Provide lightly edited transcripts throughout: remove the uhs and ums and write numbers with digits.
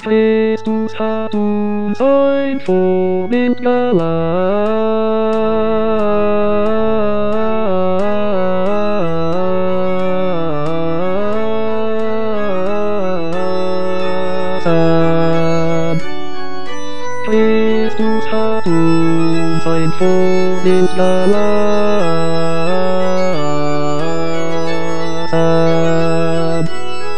Christus hat uns ein Vorbild gelassen. Christus hat uns ein Vorbild gelassen.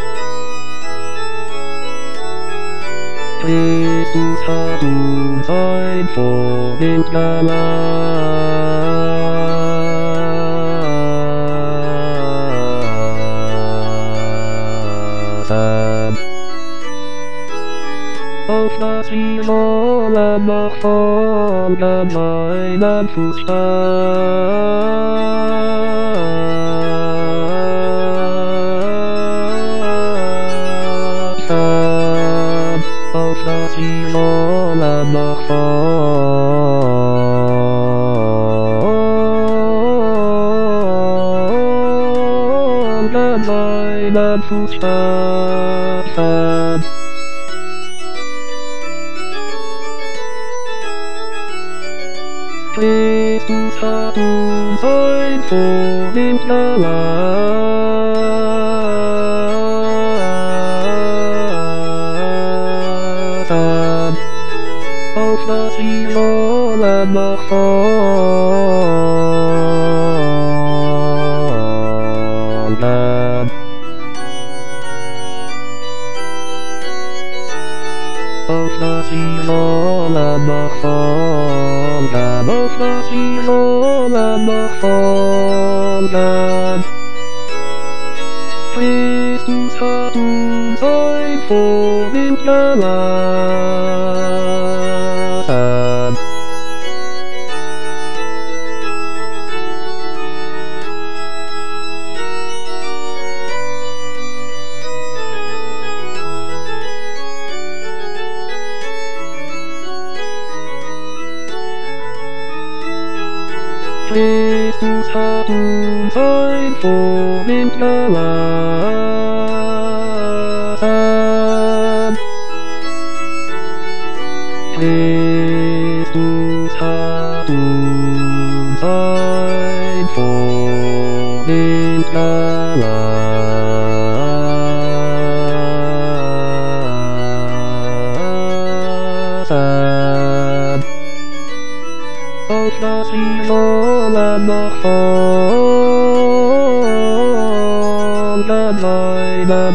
Christus hat uns ein Vorbild gelassen. Auf dass wir sollen nachfolgen seinen Fußstapfen. Auf dass wir sollen nachfolgen seinen Fußstapfen. Christus hat uns ein Vorbild gelassen. Auf dass wir sollen nachfolgen. Auf dass wir sollen nachfolgen. Auf dass wir sollen nachfolgen. Christus hat uns ein Vorbild gelassen. Christus hat uns ein Vorbild gelassen. Christus hat uns ein Vorbild gelassen. Auf dass wir sollen nachfolgen seinen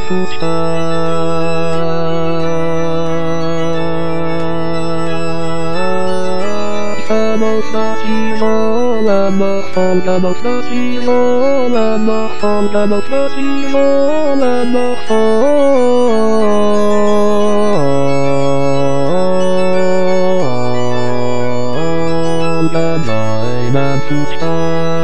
Fußstapfen. Auf dass wir sollen nachfolgen, auf dass wir sollen nachfolgen, auf dass wir sollen nachfolgen seinen Fußstapfen.